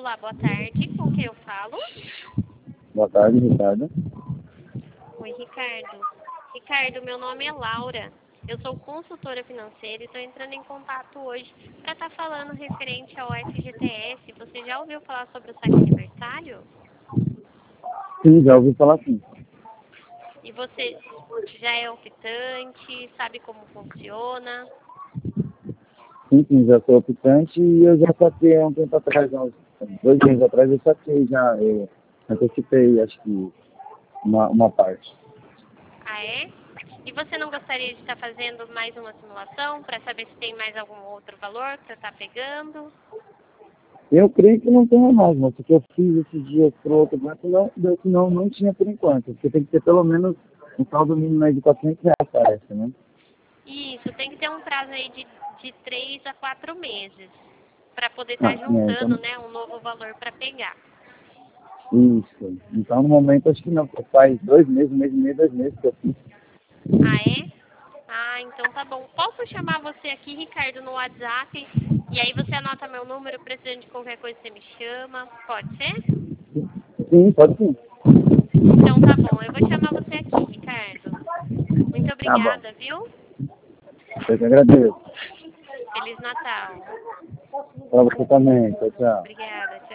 Olá, boa tarde. Com quem eu falo? Boa tarde, Ricardo. Oi, Ricardo. Ricardo, meu nome é Laura. Eu sou consultora financeira e estou entrando em contato hoje para estar falando referente ao FGTS. Você já ouviu falar sobre o saque aniversário? Sim, já ouvi falar sim. E você já é optante, sabe como funciona? Sim, já sou optante e eu já saquei há um tempo atrás, há uns 2 meses atrás eu saquei já, eu antecipei acho que uma parte. Ah, é? E você não gostaria de estar fazendo mais uma simulação para saber se tem mais algum outro valor que você está pegando? Eu creio que não tenha mais, mas porque eu fiz esses dias para outro banco, não tinha por enquanto, porque tem que ter pelo menos um saldo mínimo aí de R$ 400, parece, né? Isso, tem que ter um prazo aí de 3 a 4 meses para poder estar Ah, juntando, então, né, um novo valor para pegar. isso. Então, no momento, acho que não, porque faz 2 meses, 1 mês e meio, 2 meses que eu fiz. Ah, é? Ah, então tá bom. Posso chamar você aqui, Ricardo, no WhatsApp? E aí você anota meu número, precisando de qualquer coisa você me chama. Pode ser? Sim, pode sim. Então tá bom, eu vou chamar você aqui, Ricardo. Muito Tá bom. obrigada, viu? Eu que agradeço. Feliz Natal. Para você também. Tchau, tchau. Obrigada.